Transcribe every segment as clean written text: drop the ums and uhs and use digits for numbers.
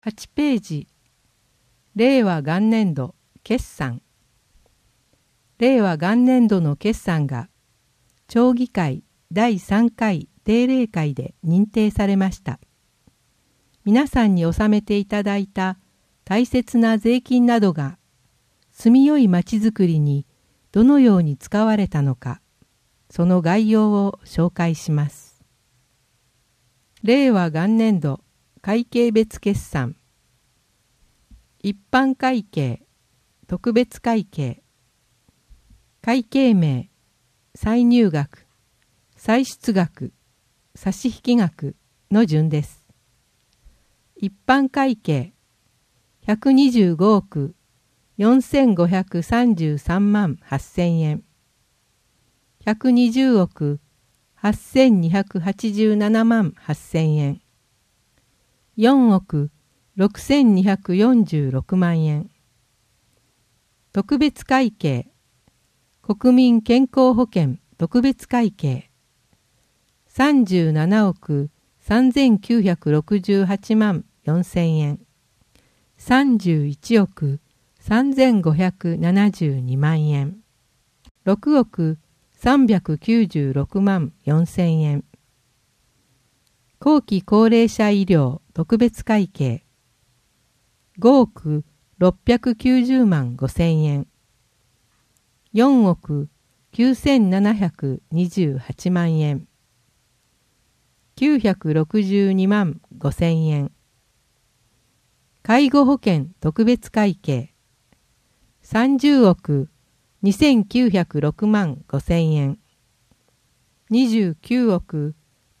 8ページ、令和元年度決算。令和元年度の決算が、町議会第3回定例会で認定されました。皆さんに納めていただいた大切な税金などが、住みよいまちづくりにどのように使われたのか、その概要を紹介します。令和元年度会計別決算。一般会計、特別会計。会計名、歳入額、歳出額、差引額の順です。一般会計、125億4533万8000円。120億8287万8000円。4億6246万円。特別会計、国民健康保険特別会計、37億3968万4000円。31億3572万円。6億396万4000円。後期高齢者医療特別会計、5億690万5000円。4億9728万円。962万5000円。介護保険特別会計、30億2906万5000円。29億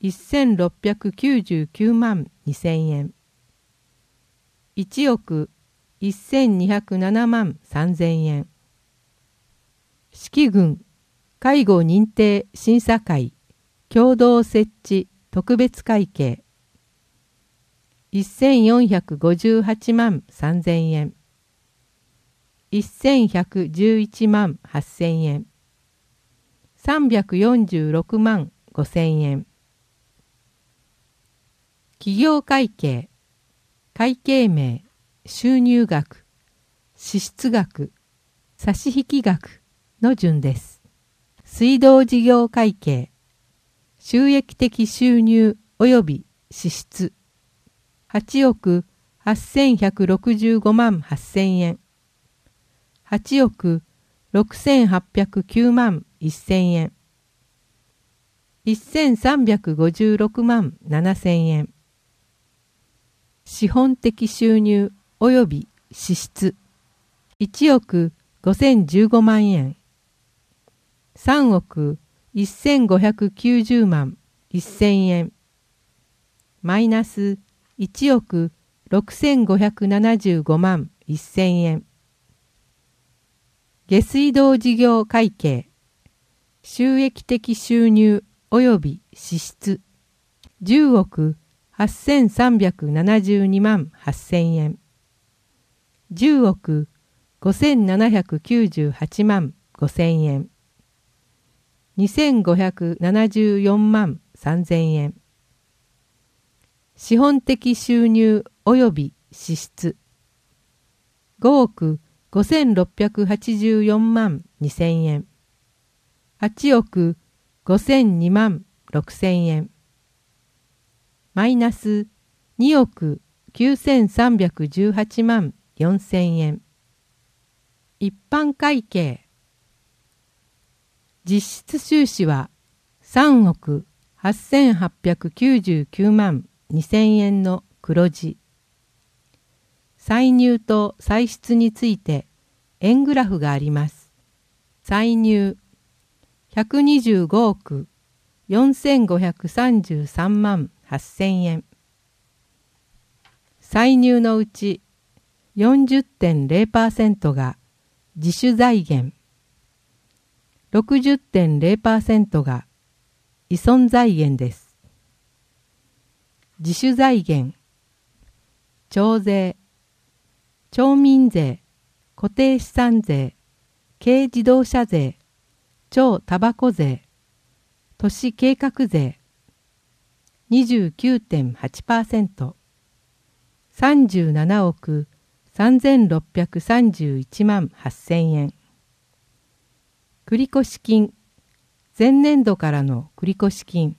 1699万2000円。1億1207万3000円。式群介護認定審査会共同設置特別会計、1458万3000円。1111万8000円。346万5000円。企業会計、会計名、収入額、支出額、差引額の順です。水道事業会計、収益的収入及び支出、8億8165万8000円。8億6809万1000円。1356万7000円。資本的収入及び支出、1億5015万円。3億1590万1000円。マイナス1億6575万1000円。下水道事業会計、収益的収入及び支出、10億8372万8000円。10億5798万5000円。2574万3000円。資本的収入及び支出、5億5684万2000円。8億5002万6000円。マイナス2億9318万4000円。一般会計、実質収支は3億8899万2000円の黒字。歳入と歳出について円グラフがあります。歳入125億4533万8000円。歳入のうち 40.0% が自主財源、60.0% が依存財源です。自主財源、町税、町民税、固定資産税、軽自動車税、町タバコ税、都市計画税 29.8%、 37億3631万8000円。繰越金、前年度からの繰越金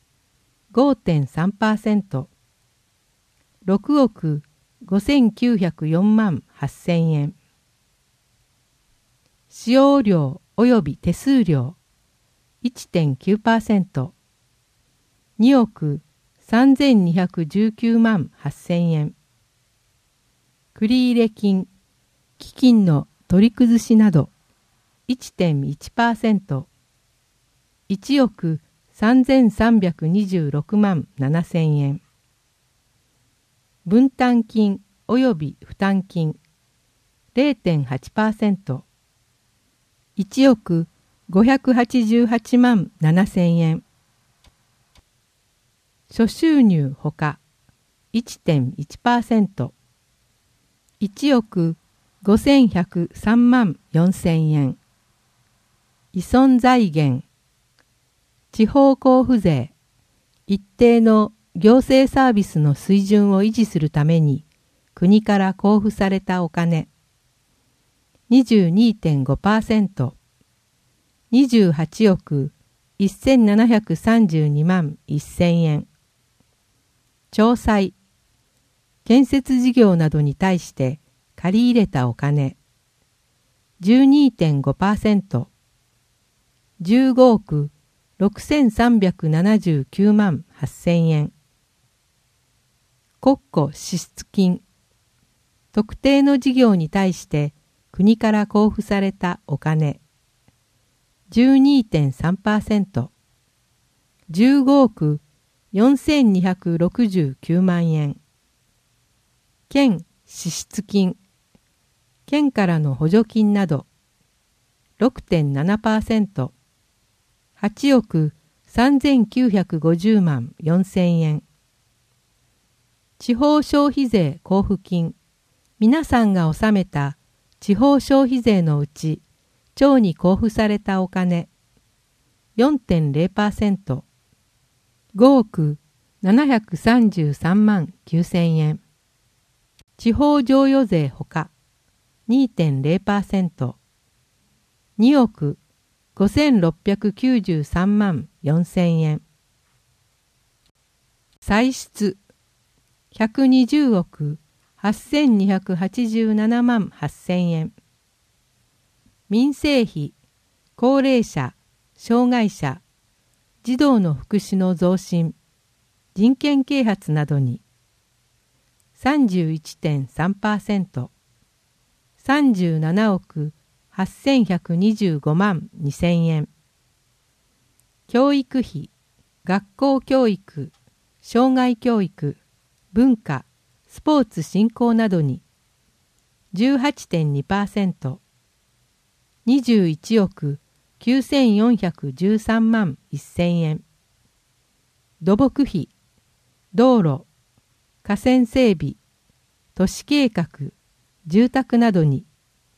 5.3%、6億5904万8000円。使用料及び手数料 1.9%、2億3219万8000円。繰入金、基金の取り崩しなど 1.1%、1億3326万7000円。分担金及び負担金 0.8%、1億588万7000円。諸収入ほか 1.1%、1億5103万4000円。依存財源、地方交付税、一定の行政サービスの水準を維持するために国から交付されたお金 22.5%、28億1732万1000円。徴債、建設事業などに対して借り入れたお金 12.5%、15億6379万8000円。国庫支出金、特定の事業に対して国から交付されたお金 12.3%、15億4269万円。県支出金、県からの補助金など 6.7%、8億3950万4000円。地方消費税交付金、皆さんが納めた地方消費税のうち町に交付されたお金 4.0%、5億733万9000円。地方譲与税ほか 2.0%、2億5693万4000円。歳出120億8287万8000円。民生費、高齢者、障害者、児童の福祉の増進、人権啓発などに 31.3%、37億8125万2000円。教育費、学校教育、障害教育、文化、スポーツ振興などに 18.2%、21億9413万1000円。土木費、道路、河川整備、都市計画、住宅などに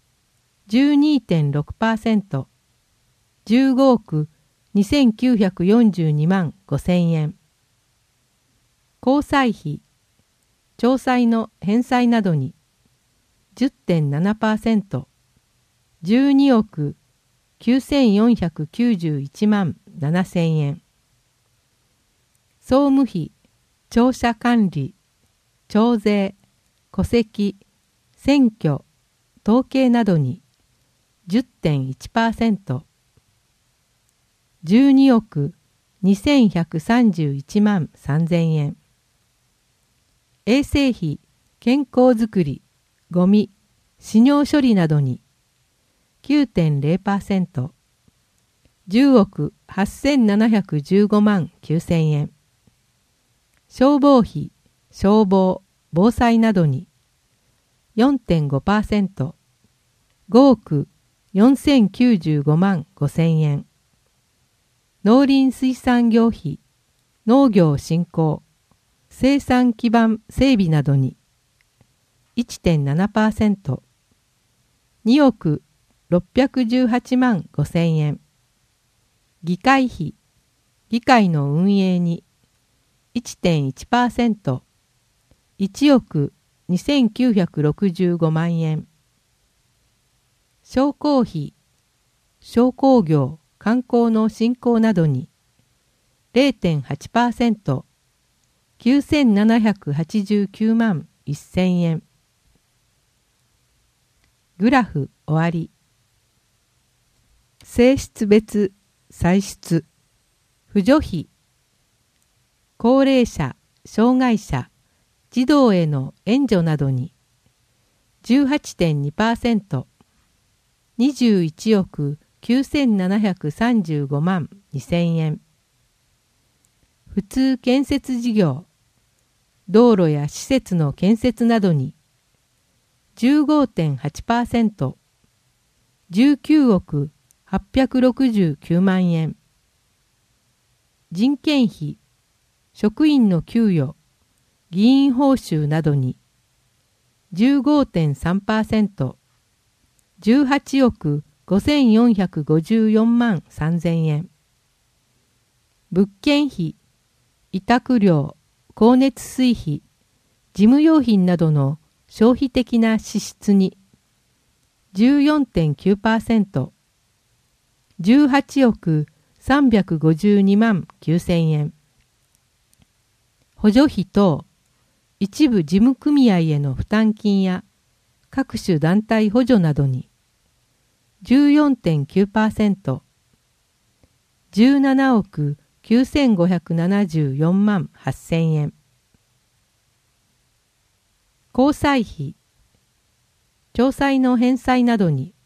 12.6%、15億2942万5000円。交際費、町債の返済などに 10.7%、12億9491万7000円。総務費、庁舎管理、徴税、戸籍、選挙、統計などに 10.1%、12億2131万3000円。衛生費、健康づくり、ゴミ、飼料処理などに 9.0%、10億8715万9000円。消防費、消防、防災などに 4.5%、5億4095万5000円。農林水産業費、農業振興、生産基盤整備などに 1.7%、2億618万5000円。議会費、議会の運営に 1.1%、1億 2965万円。商工費、商工業、観光の振興などに 0.8%、9789万1000円。グラフ終わり。性質別歳出。扶助費。高齢者、障害者、児童への援助などに 18.2%、21億9735万2000円。普通建設事業、道路や施設の建設などに 15.8%、19億869万円。人件費、職員の給与、議員報酬などに 15.3%、18億5454万3000円。物件費、委託料、光熱水費、事務用品などの消費的な支出に 14.9%、18億352万9000円。補助費等、一部事務組合への負担金や各種団体補助などに 14.9%、17億9574万8000円。交際費、共済の返済などに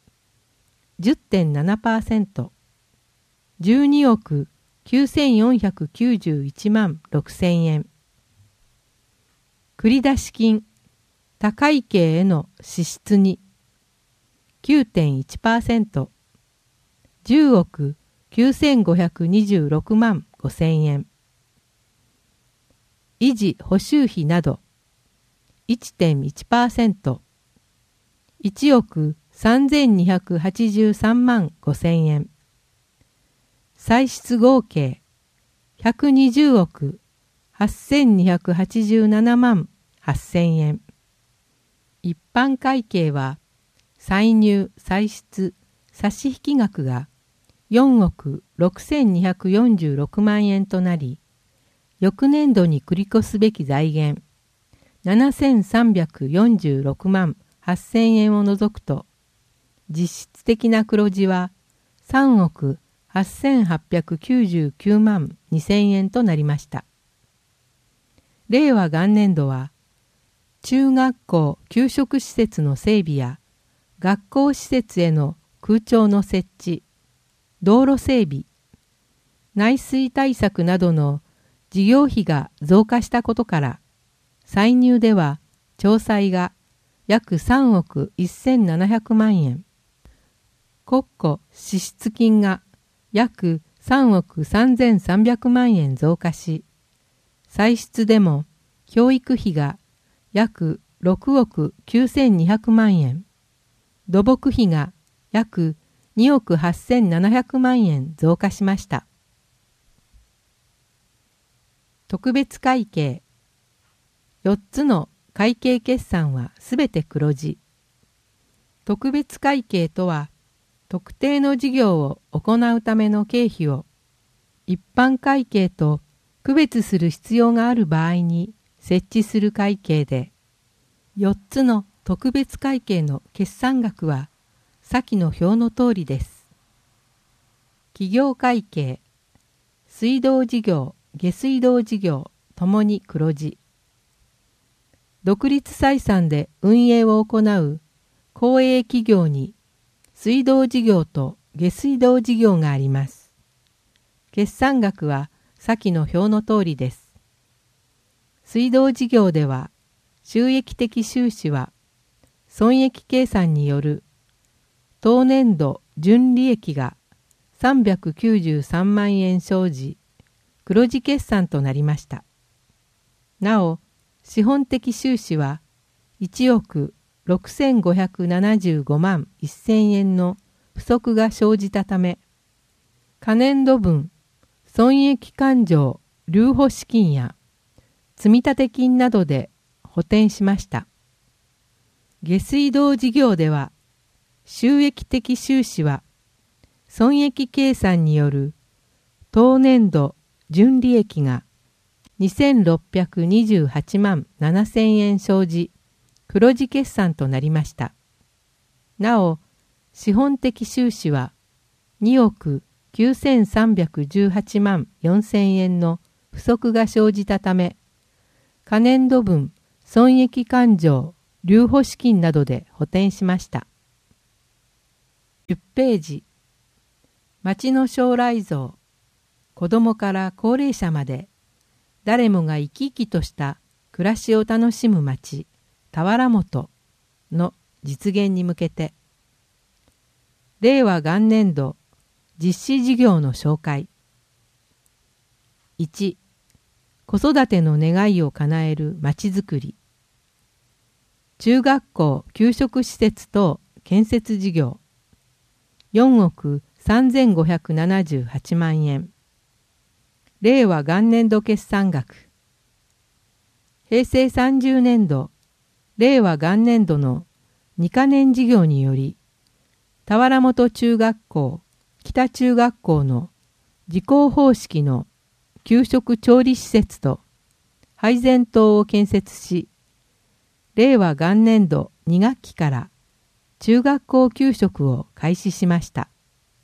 10.7%、12億9491万6000円。繰出金、他会計への支出に 9.1%、10億9526万5000円。維持補修費など 1.1%、1億3283万5000円。歳出合計120億8287万8000円。一般会計は歳入歳出差引額が4億6246万円となり、翌年度に繰り越すべき財源7346万8000円を除くと、実質的な黒字は3億8899万2000円となりました。令和元年度は、中学校給食施設の整備や学校施設への空調の設置、道路整備、内水対策などの事業費が増加したことから、歳入では徴歳が約3億1700万円、国庫支出金が約3億3300万円増加し、歳出でも教育費が約6億9200万円、土木費が約2億8700万円増加しました。特別会計。4つの会計決算はすべて黒字。特別会計とは、特定の事業を行うための経費を一般会計と区別する必要がある場合に設置する会計で、4つの特別会計の決算額は先の表の通りです。企業会計、水道事業、下水道事業ともに黒字。独立採算で運営を行う公営企業に水道事業と下水道事業があります。決算額は先の表の通りです。水道事業では収益的収支は損益計算による当年度純利益が393万円生じ、黒字決算となりました。なお、資本的収支は1億6575万1000円の不足が生じたため、可年度分損益勘定留保資金や積立金などで補填しました。 下水道事業では、収益的収支は、損益計算による当年度純利益が2628万7000円生じ、黒字決算となりました。なお、資本的収支は2億9318万4000円の不足が生じたため、可年度分損益勘定留保資金などで補填しました。10ページ。町の将来像。子どもから高齢者まで、誰もが生き生きとした暮らしを楽しむ町、田原本の実現に向けて、令和元年度実施事業の紹介。1、子育ての願いを叶えるまちづくり。中学校給食施設等建設事業。4億3578万円。令和元年度決算額。平成30年度、令和元年度の2カ年事業により、田原本中学校、北中学校の自校方式の給食調理施設と配膳棟を建設し、令和元年度2学期から中学校給食を開始しました。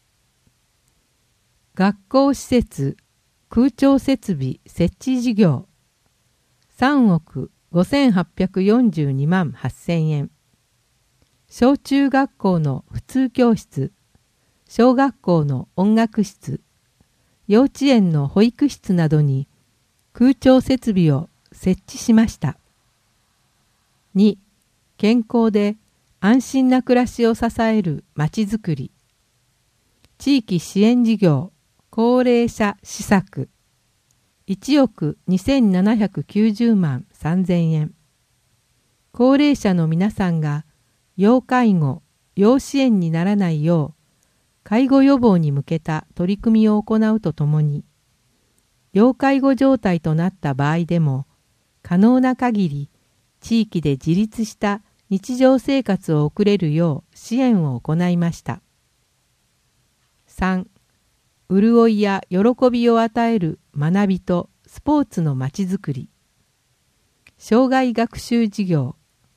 学校施設空調設備設置事業3億5842万8000円。小中学校の普通教室、小学校の音楽室、幼稚園の保育室などに空調設備を設置しました。2、健康で安心な暮らしを支えるまちづくり。地域支援事業、高齢者施策。1億2790万3000円。高齢者の皆さんが要介護、要支援にならないよう、介護予防に向けた取り組みを行うとともに、要介護状態となった場合でも、可能な限り地域で自立した日常生活を送れるよう支援を行いました。3、潤いや喜びを与える学びとスポーツのまちづくり。生涯学習事業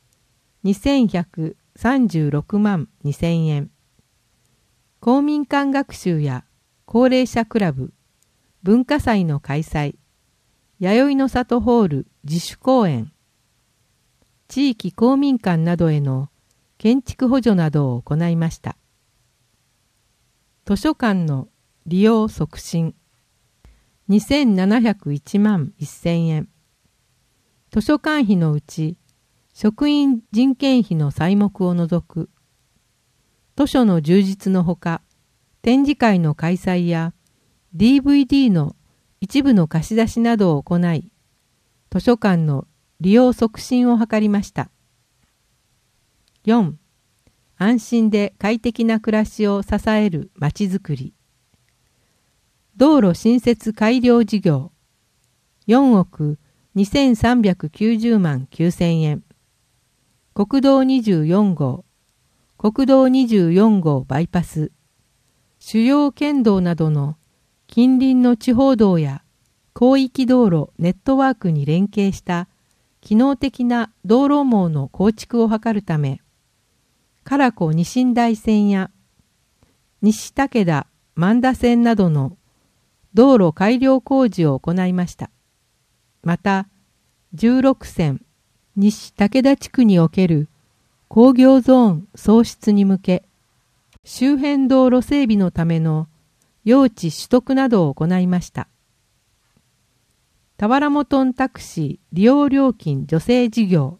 2136万2000円。公民館学習や高齢者クラブ、文化祭の開催、弥生の里ホール自主公演、地域公民館などへの建築補助などを行いました。図書館の利用促進、2701万1000円。図書館費のうち、職員人件費の細目を除く。図書の充実のほか、展示会の開催や DVD の一部の貸し出しなどを行い、図書館の利用促進を図りました。4、安心で快適な暮らしを支えるまちづくり。道路新設改良事業4億2390万9000円。国道24号、国道24号バイパス、主要県道などの近隣の地方道や広域道路ネットワークに連携した機能的な道路網の構築を図るため、唐子二寝台線や西武田万田線などの道路改良工事を行いました。また、16線西武田地区における工業ゾーン創出に向け、周辺道路整備のための用地取得などを行いました。田原本タクシー利用料金助成事業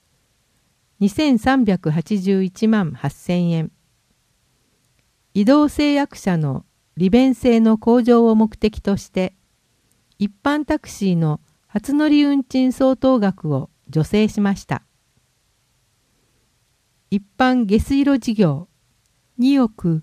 2381万8000円。移動制約者の利便性の向上を目的として、一般タクシーの初乗り運賃相当額を助成しました。一般下水路事業2億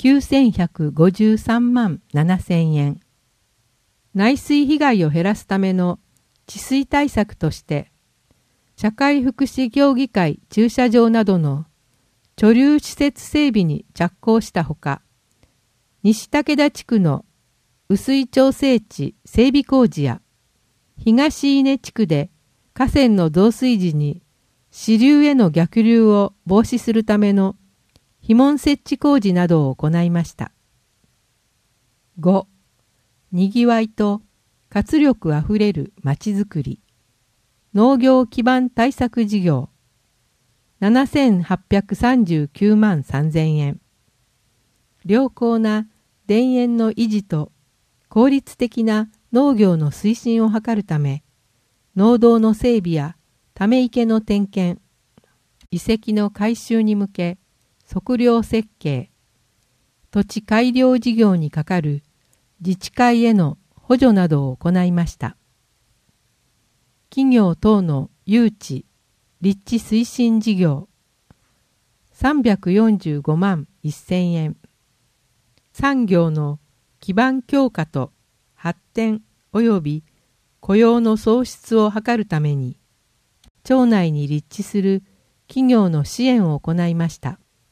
9153万7000円。内水被害を減らすための治水対策として、 社会福祉協議会駐車場などの貯留施設整備に着工したほか、西武田地区の雨水調整池整備工事や、東伊根地区で河川の増水時に支流への逆流を防止するための樋門設置工事などを行いました。5. にぎわいと活力あふれるまちづくり。農業基盤対策事業。7839万3000円。良好な田園の維持と効率的な農業の推進を図るため、農道の整備やため池の点検、遺跡の改修に向け、測量設計、土地改良事業にかかる自治会への補助などを行いました。企業等の誘致、立地推進事業、345万1000円。産業の基盤強化と発展及び雇用の創出を図るために、町内に立地する企業の支援を行いました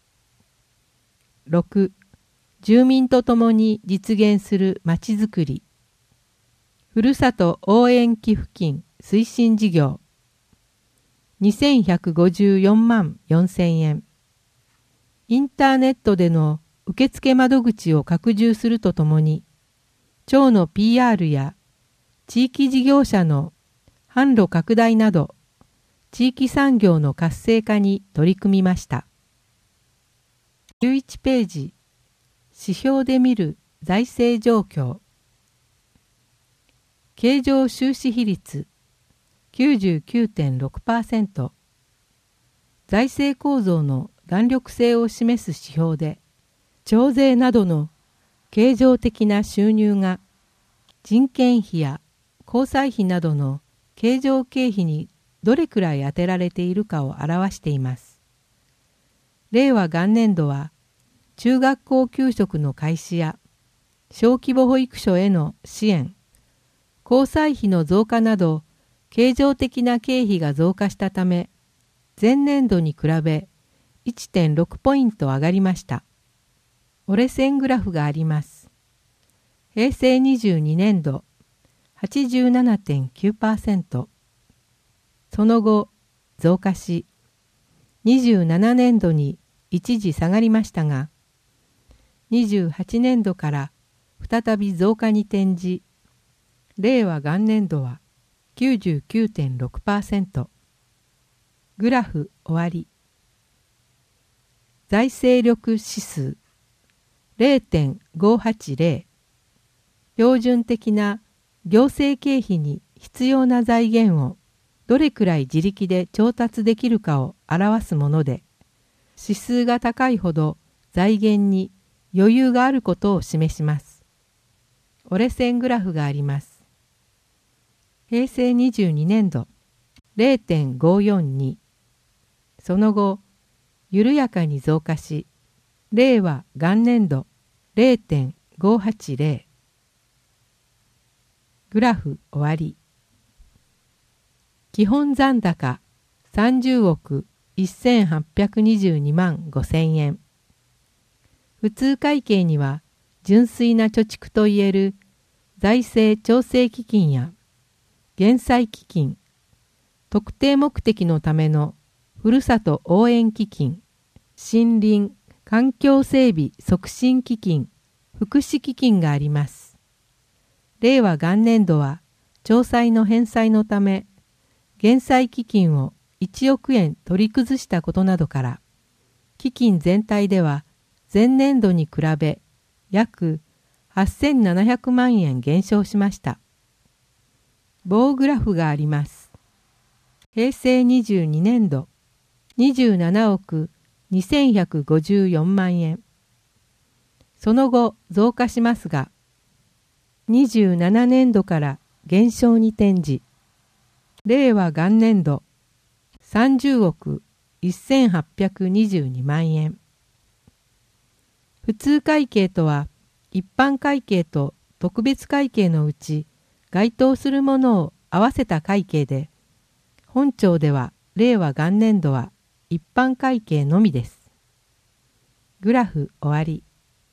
。6. 住民とともに実現するまちづくり。ふるさと応援寄付金推進事業。2154万4000円。インターネットでの受付窓口を拡充するとともに、町の PR や地域事業者の販路拡大など、地域産業の活性化に取り組みました。11ページ、指標で見る財政状況。経常収支比率 99.6%。財政構造の弾力性を示す指標で、徴税などの経常的な収入が人件費や交際費などの経常経費にどれくらい充てられているかを表しています。令和元年度は中学校給食の開始や小規模保育所への支援、交際費の増加など経常的な経費が増加したため、前年度に比べ 1.6 ポイント上がりました。折れ線グラフがあります。平成22年度 87.9%。その後増加し、27年度に一時下がりましたが、28年度から再び増加に転じ、令和元年度は 99.6%。グラフ終わり。財政力指数 0.580。標準的な行政経費に必要な財源をどれくらい自力で調達できるかを表すもので、指数が高いほど財源に余裕があることを示します。折れ線グラフがあります。平成22年度 0.542。その後、緩やかに増加し、令和元年度 0.580。グラフ終わり。基本残高30億1822万5000円。普通会計には純粋な貯蓄といえる財政調整基金や減債基金、特定目的のためのふるさと応援基金、森林環境整備促進基金、福祉基金があります。令和元年度は町債の返済のため、減債基金を1億円取り崩したことなどから、基金全体では前年度に比べ約8700万円減少しました。棒グラフがあります。平成22年度27億2154万円。その後増加しますが、27年度から減少に転じ、令和元年度30億1822万円。普通会計とは一般会計と特別会計のうち該当するものを合わせた会計で、本庁では令和元年度は一般会計のみです。グラフ終わり。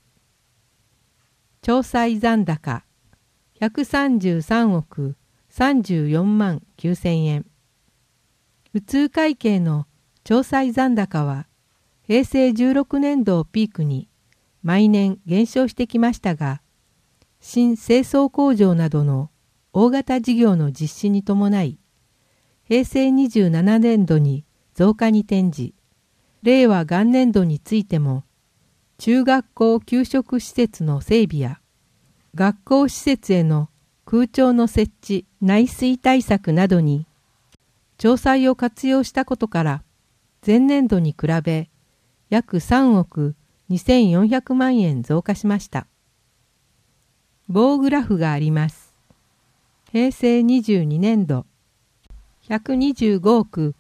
調債残高133億34万9000円。普通会計の調債残高は平成16年度をピークに毎年減少してきましたが、新清掃工場などの大型事業の実施に伴い、平成27年度に増加に転じ、令和元年度についても、中学校給食施設の整備や、学校施設への空調の設置、内水対策などに、調債を活用したことから、前年度に比べ、約3億2400万円増加しました。棒グラフがあります。平成22年度、125億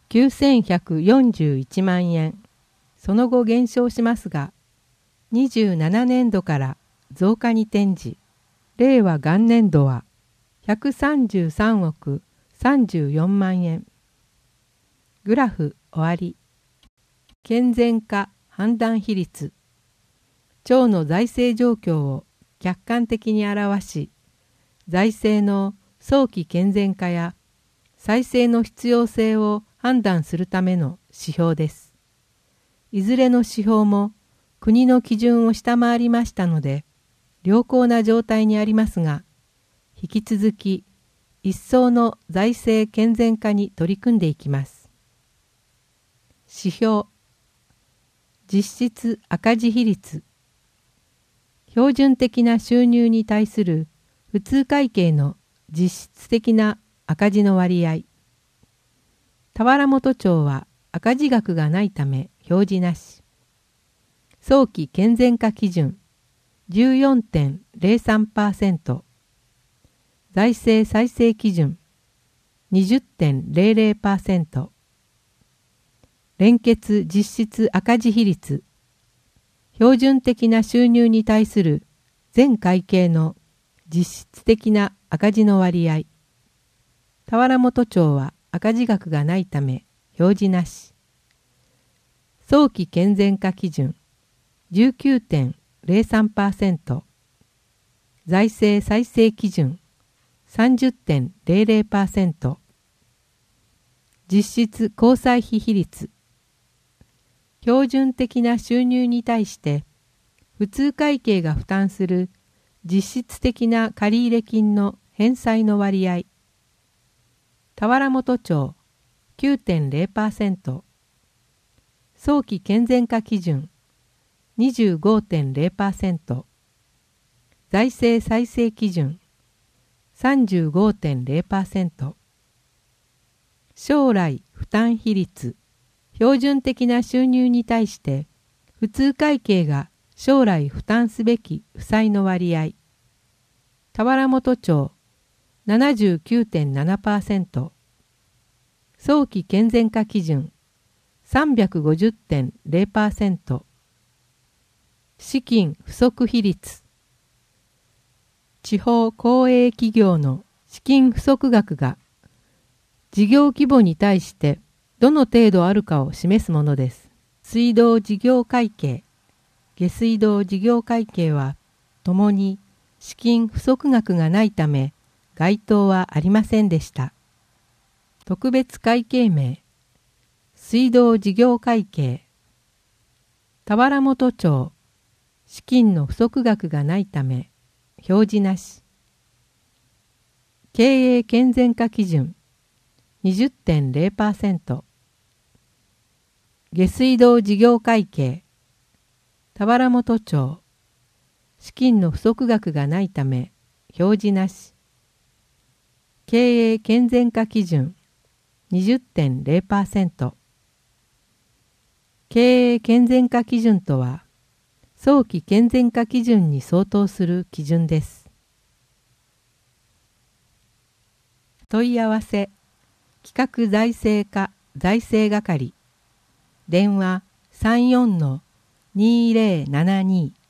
9141万円。その後減少しますが、27年度から増加に転じ、令和元年度は133億34万円。グラフ終わり。健全化判断比率。町の財政状況を客観的に表し、財政の早期健全化や再生の必要性を判断するための指標です。いずれの指標も国の基準を下回りましたので、良好な状態にありますが、引き続き一層の財政健全化に取り組んでいきます。指標。実質赤字比率。標準的な収入に対する普通会計の実質的な赤字の割合。田原本町は赤字額がないため表示なし。早期健全化基準 14.03%。財政再生基準 20.00%。連結実質赤字比率。標準的な収入に対する全会計の実質的な赤字の割合。田原本町は赤字額がないため表示なし。早期健全化基準 19.03%。財政再生基準 30.00%。実質交際費比率。標準的な収入に対して普通会計が負担する実質的な借入金の返済の割合。田原本町 9.0%。早期健全化基準 25.0%。財政再生基準 35.0%。将来負担比率。標準的な収入に対して普通会計が将来負担すべき負債の割合。田原本町 79.7%。早期健全化基準 350.0%。資金不足比率。地方公営企業の資金不足額が事業規模に対してどの程度あるかを示すものです。水道事業会計、下水道事業会計はともに資金不足額がないため該当はありませんでした。特別会計名、水道事業会計。田原本町、資金の不足額がないため表示なし。経営健全化基準 20.0%。下水道事業会計。田原本町、資金の不足額がないため表示なし。経営健全化基準 20.0%。経営健全化基準とは、早期健全化基準に相当する基準です。問い合わせ、企画財政課財政係。電話 34-2072